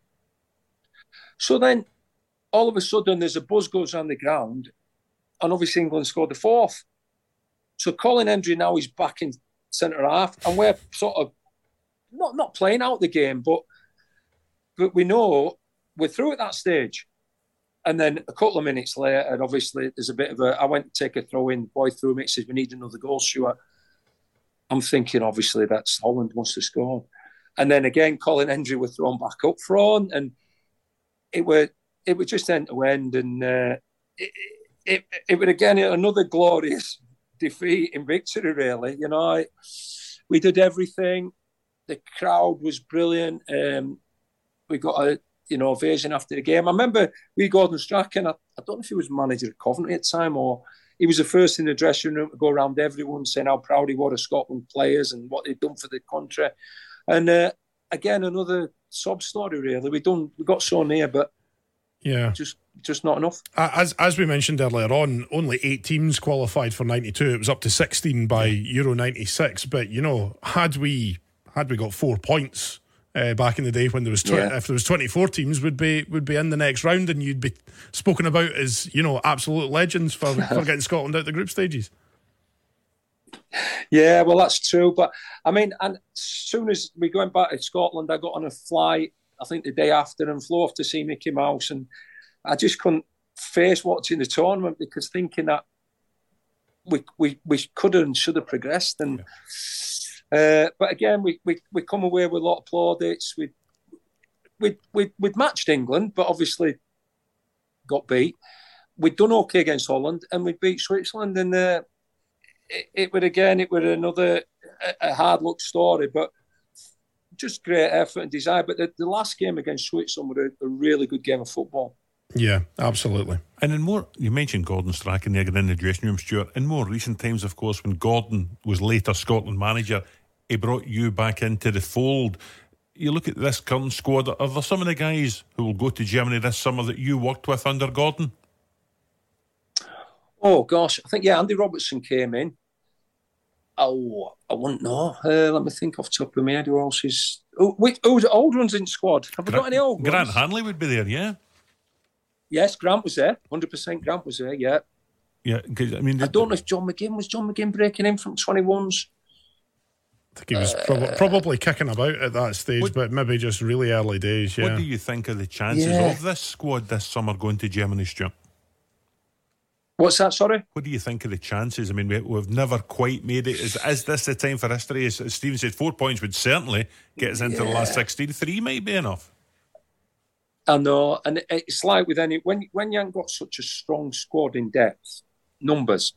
Speaker 8: So then, all of a sudden, there's a buzz goes around the ground, and obviously England scored the fourth. So Colin Hendry now is back in centre half, and we're sort of not, not playing out the game, but but we know we're through at that stage. And then a couple of minutes later, and obviously there's a bit of a, I went to take a throw in, boy threw me, says, we need another goal, Stuart. I'm thinking, obviously, that's Holland must have scored. And then again, Colin Hendry was thrown back up front, and it were, it was just end to end. And uh, it, it, it was, again, another glorious defeat in victory, really. You know, I, we did everything. The crowd was brilliant. Um, we got a, you know, ovation after the game. I remember we Gordon Strachan, I, I don't know if he was manager of Coventry at the time or he was the first in the dressing room to go around everyone saying how proud he was of Scotland players and what they'd done for the country. And uh, again, another sob story, really. We done, we got so near, but
Speaker 6: yeah,
Speaker 8: just just not enough.
Speaker 6: As as we mentioned earlier on, only eight teams qualified for ninety-two. It was up to sixteen by Euro ninety-six. But you know, had we had we got four points uh, back in the day when there was tw- yeah. if there was twenty-four teams, would be would be in the next round, and you'd be spoken about as, you know, absolute legends for for getting Scotland out the group stages.
Speaker 8: Yeah, well, that's true. But I mean, and as soon as we went back to Scotland, I got on a flight, I think the day after, and flew off to see Mickey Mouse, and I just couldn't face watching the tournament because thinking that we we, we could have and should have progressed. And yeah. uh, but again, we, we we come away with a lot of plaudits. We we we we'd matched England, but obviously got beat. We'd done okay against Holland, and we beat Switzerland. And uh, it, it would again, it would another a, a hard luck story, but just great effort and desire. But the, the last game against Switzerland was a, a really good game of football.
Speaker 6: Yeah, absolutely.
Speaker 7: And in more, you mentioned Gordon Strachan there in the dressing room, Stuart. In more recent times, of course, when Gordon was later Scotland manager, he brought you back into the fold. You look at this current squad, are there some of the guys who will go to Germany this summer that you worked with under Gordon?
Speaker 8: Oh, gosh. I think, yeah, Andy Robertson came in. Oh, I wouldn't know. Uh, let me think off the top of my head who else is... Oh, wait, oh, the old ones in squad. Have we got any old ones?
Speaker 7: Grant Hanley would be there, yeah?
Speaker 8: Yes, Grant was there. one hundred percent Grant was there, yeah.
Speaker 7: Yeah, because, I mean...
Speaker 8: I don't know if John McGinn... Was John McGinn breaking in from twenty-ones?
Speaker 6: I think he was uh, prob- probably kicking about at that stage, what, but maybe just really early days, yeah.
Speaker 7: What do you think of the chances yeah. of this squad this summer going to Germany, Stuart?
Speaker 8: What's that, sorry?
Speaker 7: What do you think of the chances? I mean, we, we've never quite made it. Is, is this the time for history? As, as Stephen said, four points would certainly get us into yeah. the last sixteen. Three might be enough.
Speaker 8: I know, and it's like with any... When, when you haven't got such a strong squad in depth, numbers,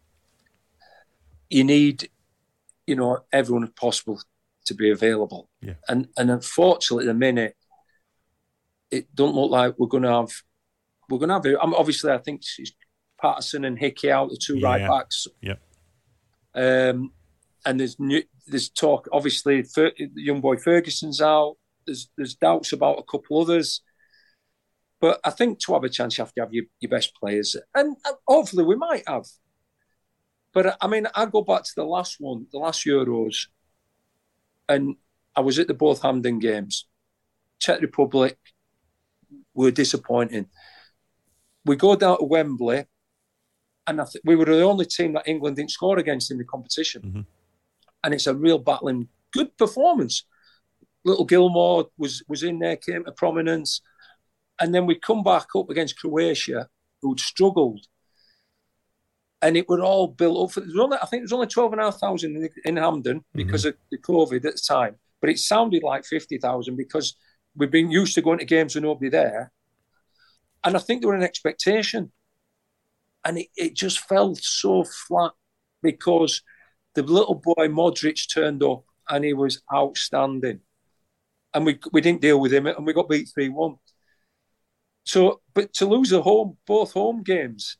Speaker 8: you need, you know, everyone if possible to be available.
Speaker 7: Yeah.
Speaker 8: And and unfortunately, at the minute, it don't look like we're going to have... We're going to have... It. I mean, obviously, I think it's Patterson and Hickey out, the two yeah. right backs.
Speaker 7: Yep.
Speaker 8: Um, and there's new, there's talk, obviously, Fer, young boy Ferguson's out. There's there's doubts about a couple others. But I think to have a chance, you have to have your, your best players. And hopefully we might have. But I mean, I go back to the last one, the last Euros, and I was at the both Hampden games. Czech Republic were disappointing. We go down to Wembley, and I th- we were the only team that England didn't score against in the competition. Mm-hmm. And it's a real battling, good performance. Little Gilmore was, was in there, came to prominence. And then we come back up against Croatia, who'd struggled. And it were all built up. For, there was only, I think there was only twelve and a half thousand in, in Hampden because mm-hmm. of the COVID at the time. But it sounded like fifty thousand because we've been used to going to games with nobody there. And I think there was an expectation. And it, it just fell so flat because the little boy Modric turned up and he was outstanding. And we we didn't deal with him and we got beat three one. So, but to lose a home, both home games,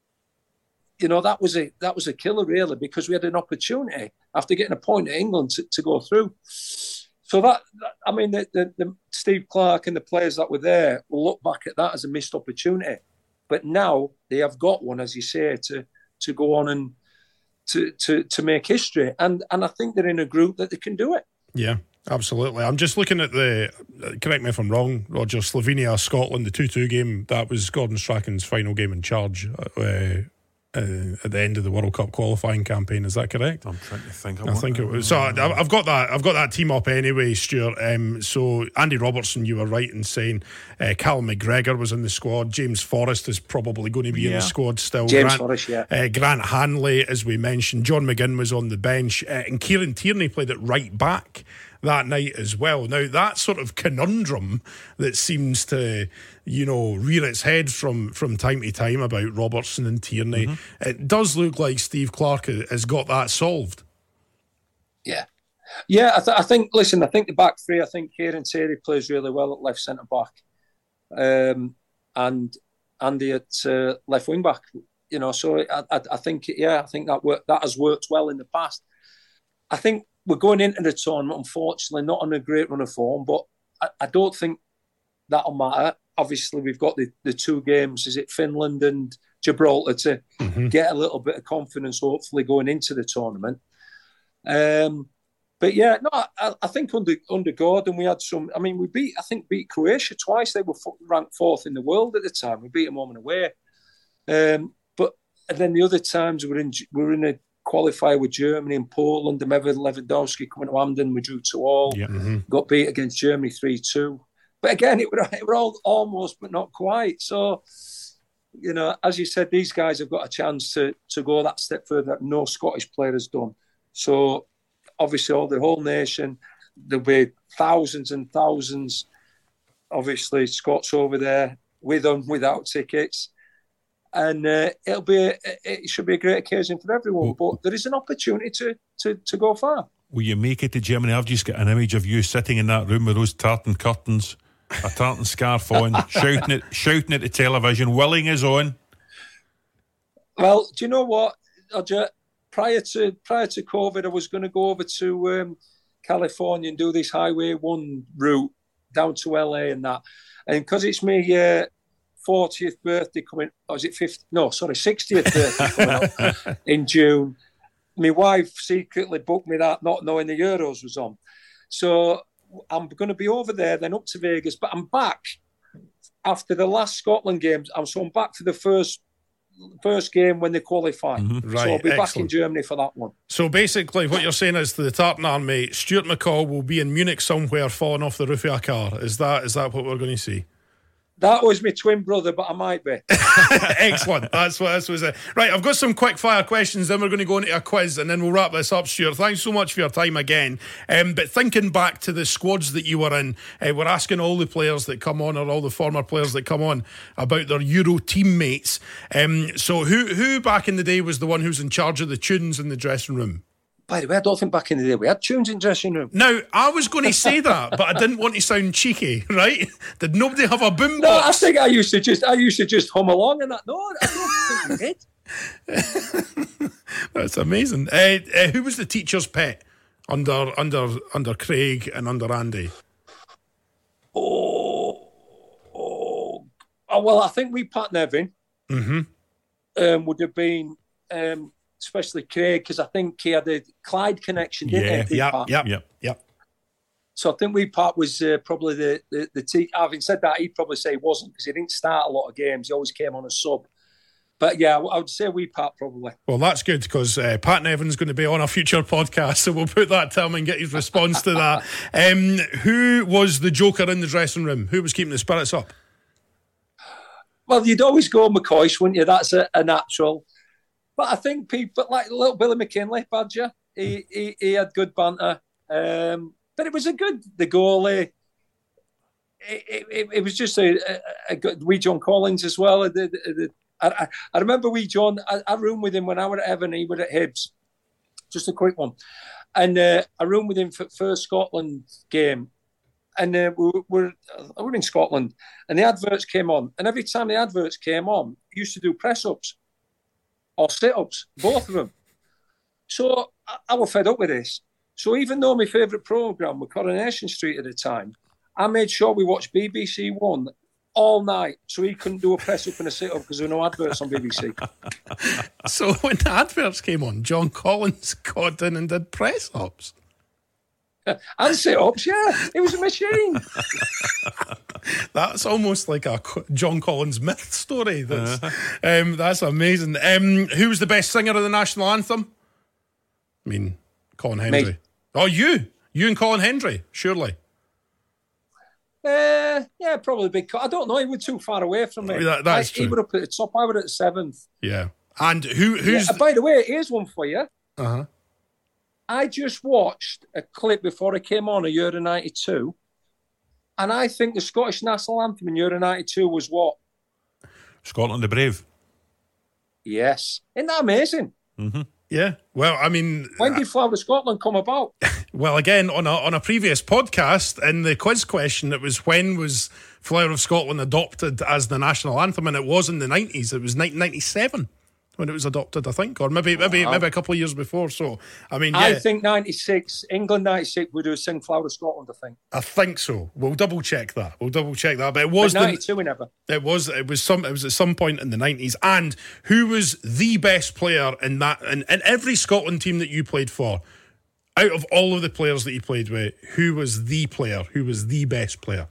Speaker 8: you know, that was a that was a killer really because we had an opportunity after getting a point at England to, to go through. So that, that I mean, the, the, the Steve Clarke and the players that were there will look back at that as a missed opportunity. But now they have got one, as you say, to to go on and to to to make history. And and I think they're in a group that they can do it.
Speaker 6: Yeah. Absolutely. I'm just looking at the, correct me if I'm wrong, Roger, Slovenia, Scotland, the two two game, that was Gordon Strachan's final game in charge uh, uh, at the end of the World Cup qualifying campaign. Is that correct?
Speaker 7: I'm trying to think.
Speaker 6: I, I think it was. So I, I've got that I've got that team up anyway, Stuart. Um, so Andy Robertson, you were right in saying uh, Callum McGregor was in the squad. James Forrest is probably going to be yeah. in the squad still.
Speaker 8: James
Speaker 6: Grant,
Speaker 8: Forrest, yeah.
Speaker 6: Uh, Grant Hanley, as we mentioned. John McGinn was on the bench. Uh, and Kieran Tierney played at right back that night as well. Now, that sort of conundrum that seems to, you know, rear its head from, from time to time about Robertson and Tierney, mm-hmm. it does look like Steve Clarke has got that solved.
Speaker 8: Yeah. Yeah, I, th- I think, listen, I think the back three, I think Kieran Tierney plays really well at left centre-back. Um, and Andy at uh, left wing-back. You know, so I, I, I think, yeah, I think that work, that has worked well in the past. I think we're going into the tournament, unfortunately, not on a great run of form, but I, I don't think that'll matter. Obviously, we've got the, the two games, is it Finland and Gibraltar, to mm-hmm. get a little bit of confidence, hopefully, going into the tournament. Um, but yeah, no, I, I think under under Gordon, we had some, I mean, we beat, I think, beat Croatia twice. They were ranked fourth in the world at the time. We beat them home and away. Um, but and then the other times we were in, we were in a qualifier with Germany and Poland. And Evan Lewandowski coming to Hampden, we drew two all. Yeah. Mm-hmm. Got beat against Germany three two. But again, it were, it were all almost, but not quite. So, you know, as you said, these guys have got a chance to to go that step further that no Scottish player has done. So, obviously, all the whole nation, there'll be thousands and thousands, obviously, Scots over there with them, without tickets. And uh, it'll be a, it should be a great occasion for everyone. But there is an opportunity to, to, to go far.
Speaker 7: Will you make it to Germany? I've just got an image of you sitting in that room with those tartan curtains, a tartan scarf on, shouting at shouting at the television, willing his own.
Speaker 8: Well, do you know what, Roger? Prior to prior to COVID, I was going to go over to um, California and do this Highway One route down to L A and that. And because it's me. Uh, fortieth birthday coming, or is it fifty? No, sorry, sixtieth birthday coming up in June. My wife secretly booked me that, not knowing the Euros was on. So I'm going to be over there, then up to Vegas. But I'm back after the last Scotland games. I'm so I'm back for the first first game when they qualify. Mm-hmm. Right, so I'll be excellent. Back in Germany for that one.
Speaker 6: So basically, what you're saying is, to the Tartan Army, Stuart McCall will be in Munich somewhere, falling off the roof of a car. Is that is that what we're going to see?
Speaker 8: That was my twin brother, but I might be.
Speaker 6: Excellent. That's what this was. It. Right, I've got some quick fire questions, then we're going to go into a quiz, and then we'll wrap this up, Stuart. Thanks so much for your time again. Um, but thinking back to the squads that you were in, uh, we're asking all the players that come on, or all the former players that come on, about their Euro teammates. Um, so who, who back in the day was the one who was in charge of the tunes in the dressing room?
Speaker 8: By the way, I don't think back in the day we had tunes in dressing room.
Speaker 6: Now, I was going to say that, but I didn't want to sound cheeky, right? Did nobody have a boombox?
Speaker 8: No, I think I used to just, I used to just hum along and that. No, I don't think we
Speaker 6: did. That's amazing. Uh, uh, who was the teacher's pet under under under Craig and under Andy?
Speaker 8: Oh, oh, oh well, I think we Pat Nevin
Speaker 6: mm-hmm.
Speaker 8: um, would have been. Um, Especially Craig, because I think he had a Clyde connection, didn't
Speaker 6: yeah,
Speaker 8: he?
Speaker 6: Yeah, yeah, yeah, yeah.
Speaker 8: So I think Wee Pat was uh, probably the, the, the team. Having said that, he'd probably say he wasn't because he didn't start a lot of games. He always came on a sub. But yeah, I would say Wee Pat probably.
Speaker 6: Well, that's good because uh, Pat Nevin's going to be on a future podcast, so we'll put that to him and get his response to that. Um, who was the joker in the dressing room? Who was keeping the spirits up?
Speaker 8: Well, you'd always go McCoy, wouldn't you? That's a, a natural. But I think people like little Billy McKinley, Badger, he, he, he had good banter. Um, but it was a good, the goalie. It, it, it was just a, a, a good, wee John Collins as well. The, the, the, I, I remember wee John, I, I roomed with him when I was at Evan, he was at Hibs. Just a quick one. And uh, I roomed with him for the first Scotland game. And uh, we were, we were in Scotland. And the adverts came on. And every time the adverts came on, he used to do press-ups or sit-ups, both of them. So I, I was fed up with this. So even though my favourite programme was Coronation Street at the time, I made sure we watched B B C One all night, so he couldn't do a press up and a sit up because there were no adverts on B B C.
Speaker 6: So when the adverts came on, John Collins got in and did press ups.
Speaker 8: And sit ups, yeah. It was a machine.
Speaker 6: That's almost like a John Collins myth story. That's, uh-huh. um, that's amazing. Um, who was the best singer of the national anthem? I mean, Colin Hendry. Me. Oh, you. You and Colin Hendry, surely.
Speaker 8: Uh, yeah, probably big. I don't know. He was too far away from me.
Speaker 6: That, that's
Speaker 8: I,
Speaker 6: true.
Speaker 8: He was up at the top. I was at the seventh.
Speaker 6: Yeah. And who? Who's?
Speaker 8: Yeah, by the way, here's one for you.
Speaker 6: Uh huh.
Speaker 8: I just watched a clip before I came on a Euro ninety-two, and I think the Scottish national anthem in Euro ninety-two was what?
Speaker 7: Scotland the Brave.
Speaker 8: Yes. Isn't that amazing?
Speaker 7: Mm-hmm.
Speaker 6: Yeah. Well, I mean,
Speaker 8: when did Flower of Scotland come about?
Speaker 6: Well, again, on a on a previous podcast, in the quiz question, it was when was Flower of Scotland adopted as the national anthem, and it was in the nineties. It was nineteen ninety-seven when it was adopted, I think, or maybe maybe wow. maybe a couple of years before. So, I mean, yeah.
Speaker 8: I think ninety-six, England ninety-six would do sing Flower of Scotland. I think.
Speaker 6: I think so. We'll double check that. We'll double check that. But it was
Speaker 8: but ninety-two. The, we never.
Speaker 6: It was. It was some. It was at some point in the nineties. And who was the best player in that? In, in every Scotland team that you played for, out of all of the players that you played with, who was the player? Who was the best player?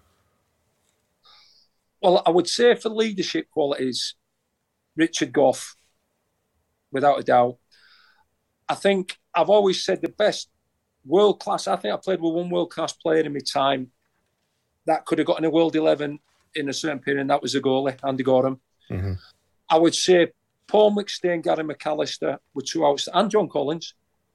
Speaker 8: Well, I would say for leadership qualities, Richard Gough. Without a doubt. I think I've always said the best world class. I think I played with one world class player in my time that could have gotten a world eleven in a certain period, and that was a goalie, Andy Gorham. Mm-hmm. I would say Paul McStay, Gary McAllister were two outs, and John Collins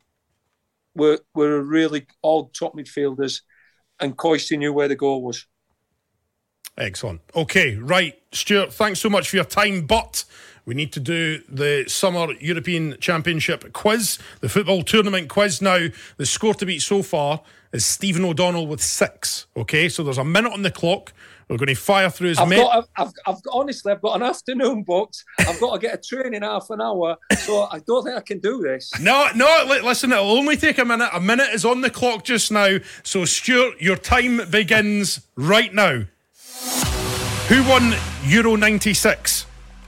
Speaker 8: were were really all top midfielders, and Coisty knew where the goal was.
Speaker 6: Excellent. Okay, right, Stuart, thanks so much for your time, but we need to do the Summer European Championship quiz, the football tournament quiz. Now, the score to beat so far is Stephen O'Donnell with six. Okay, so there's a minute on the clock. We're going to fire through as many.
Speaker 8: I've, I've, I've honestly, I've got an afternoon booked. I've got to get a train in half an hour, so I don't think I can do this.
Speaker 6: No, no, listen, it'll only take a minute. A minute is on the clock just now. So, Stuart, your time begins right now. Who won Euro ninety-six?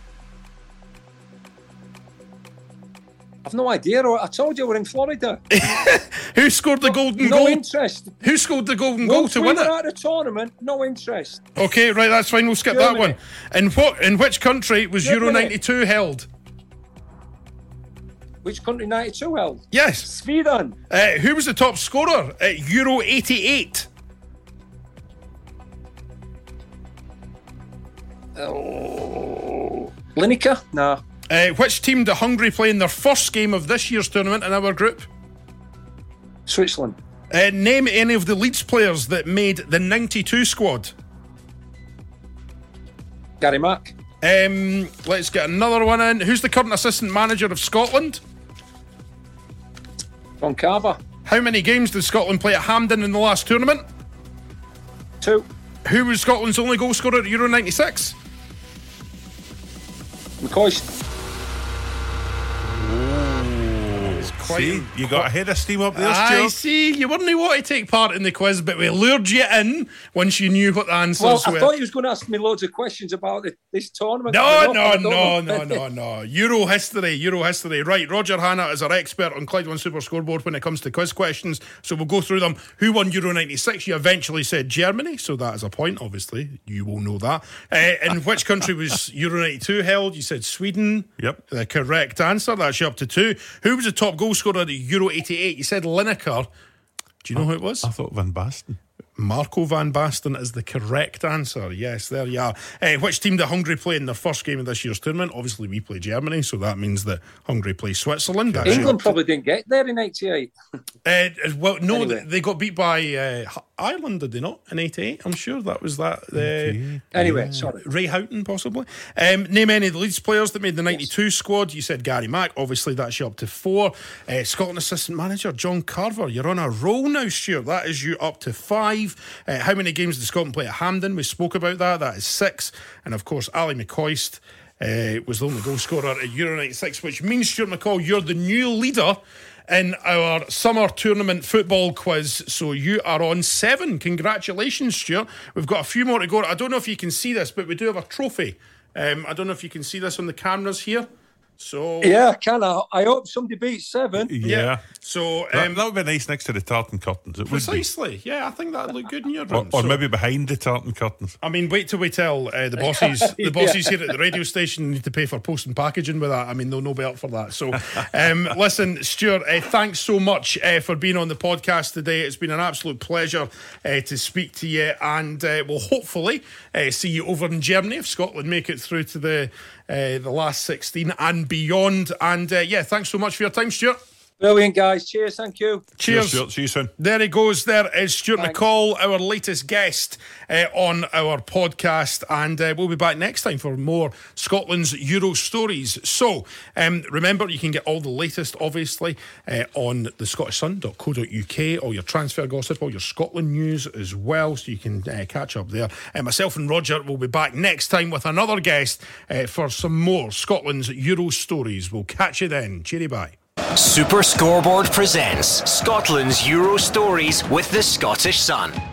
Speaker 8: I've no idea. I told you we're in Florida.
Speaker 6: Who scored the
Speaker 8: no,
Speaker 6: golden
Speaker 8: no
Speaker 6: goal?
Speaker 8: No interest.
Speaker 6: Who scored the golden
Speaker 8: Once
Speaker 6: goal to
Speaker 8: we
Speaker 6: win
Speaker 8: were
Speaker 6: it?
Speaker 8: At the tournament, no interest.
Speaker 6: Okay, right, that's fine. We'll skip
Speaker 8: Germany.
Speaker 6: that one. In what? In which country was
Speaker 8: Germany.
Speaker 6: Euro ninety-two held?
Speaker 8: Which country ninety-two held?
Speaker 6: Yes.
Speaker 8: Sweden.
Speaker 6: Uh, who was the top scorer at Euro eighty-eight?
Speaker 8: Oh, Lineker? No.
Speaker 6: Uh, which team did Hungary play in their first game of this year's tournament in our group?
Speaker 8: Switzerland.
Speaker 6: Uh, name any of the Leeds players that made the ninety-two squad.
Speaker 8: Gary Mack.
Speaker 6: Um, let's get another one in. Who's the current assistant manager of Scotland?
Speaker 8: John Carver.
Speaker 6: How many games did Scotland play at Hampden in the last tournament?
Speaker 8: Two.
Speaker 6: Who was Scotland's only goal scorer at Euro ninety-six?
Speaker 8: McCoy.
Speaker 6: Oh, it's quite.
Speaker 7: See, you got a head of steam up there,
Speaker 6: I
Speaker 7: Stuart.
Speaker 6: see. You wouldn't want to take part in the quiz, but we lured you in once you knew what the answers
Speaker 8: Well, I
Speaker 6: were.
Speaker 8: thought you was going to ask me loads of questions about the, this tournament.
Speaker 6: No,
Speaker 8: I
Speaker 6: no,
Speaker 8: don't
Speaker 6: no,
Speaker 8: know.
Speaker 6: no, no, no. Euro history, Euro history. Right, Roger Hanna is our expert on Clyde One Super Scoreboard when it comes to quiz questions. So we'll go through them. Who won Euro ninety-six? You eventually said Germany, so that is a point, obviously. You will know that. Uh, in which country was Euro ninety-two held? You said Sweden.
Speaker 7: Yep.
Speaker 6: The correct answer. That's you up to two. Who was the top goal scorer at Euro eighty-eight? You said Lineker. Do you know who it was?
Speaker 7: I thought Van Basten.
Speaker 6: Marco van Basten is the correct answer. Yes, there you are. Uh, which team did Hungary play in their first game of this year's tournament? Obviously, we play Germany, so that means that Hungary play Switzerland. That's
Speaker 8: England
Speaker 6: your-
Speaker 8: probably didn't get there in eighty-eight.
Speaker 6: Uh, well, no,
Speaker 8: Anyway.
Speaker 6: they got beat by uh, Ireland, did they not? In eighty-eight, I'm sure that was that. Uh,
Speaker 8: Anyway, sorry.
Speaker 6: Ray Houghton, possibly. Um, name any of the Leeds players that made the ninety-two squad. You said Gary Mack. Obviously, that's you up to four. Uh, Scotland assistant manager John Carver. You're on a roll now, Stuart. That is you up to five. Uh, how many games did Scotland play at Hampden? We spoke about that. That is six. And of course, Ali McCoist uh, was the only goal scorer at Euro ninety-six, which means, Stuart McCall, you're the new leader in our summer tournament football quiz. So you are on seven. Congratulations, Stuart. We've got a few more to go. I don't know if you can see this, but we do have a trophy. Um, I don't know if you can see this on the cameras here. So
Speaker 8: Yeah, I can. I, I hope somebody beats seven.
Speaker 7: Yeah.
Speaker 6: So
Speaker 7: That,
Speaker 6: um,
Speaker 7: that would be nice next to the tartan curtains. It would be.
Speaker 6: precisely. Yeah, I think that'd look good in your
Speaker 7: Or,
Speaker 6: room.
Speaker 7: or
Speaker 6: So-
Speaker 7: maybe behind the tartan curtains.
Speaker 6: I mean, wait till we tell uh, the bosses, the bosses here at the radio station need to pay for post and packaging with that. I mean, they'll no be up for that. So, um, listen, Stuart, uh, thanks so much uh, for being on the podcast today. It's been an absolute pleasure uh, to speak to you, and uh, we'll hopefully uh, see you over in Germany if Scotland make it through to the uh, the last sixteen and beyond. And uh, yeah, thanks so much for your time, Stuart.
Speaker 8: Brilliant, guys. Cheers. Thank you.
Speaker 6: Cheers.
Speaker 7: Stuart. See you soon.
Speaker 6: There he goes. There is Stuart
Speaker 8: Thanks.
Speaker 6: McCall, our latest guest uh, on our podcast, and uh, we'll be back next time for more Scotland's Euro stories. So um, remember, you can get all the latest, obviously, uh, on the scottish sun dot co dot uk, all your transfer gossip, all your Scotland news as well, so you can uh, catch up there. Uh, myself and Roger will be back next time with another guest uh, for some more Scotland's Euro stories. We'll catch you then. Cheery bye.
Speaker 5: Super Scoreboard presents Scotland's Euro stories with the Scottish Sun.